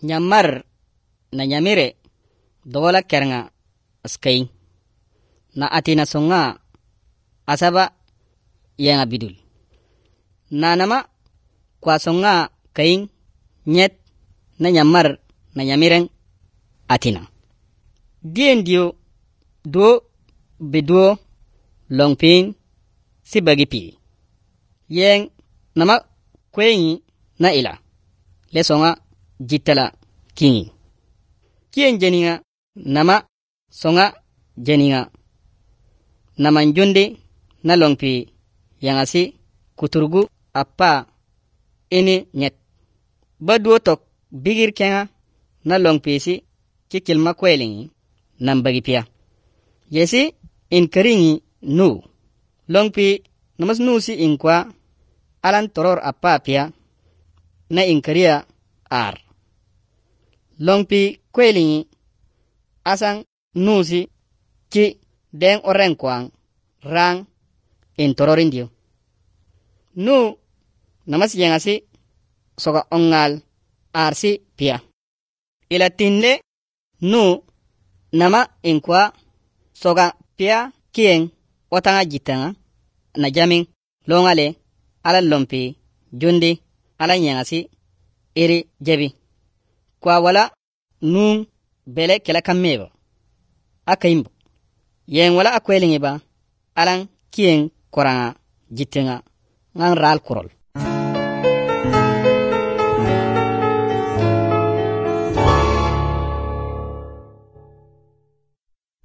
Nyamar na nyamire dola kernga skay na atina songa asaba yenga bidul na nama kwa songa kain nyet na nyamar na nyamiren atina dien dio do biduo longpin si bagipi yen nama kwenyi na ila lesonga jitala kingi kien jeninga nama songa jeninga nama njundi na longpi yangasi kuturgu appa ini nyet baduo tok bigir kenga na longpi si kikilma kwelingi nam bagipia yesi in karingi nu longpi namas nu si inkwa alan toror appa pia na inkaria ar longpi kwelingi asang nu si ki den oren kwang rang in tororin dio nu namas yangasi soga ongal arsi pia ila tinde nu nama inkwa soga pia kien otanga jitanga na jamin longale ala lompi jundi ala yangasi iri jebi kwa wala nun bele kela kammeba akaimbo yen wala akwelingi ba alan kien koranga jitenga ngang ral kurol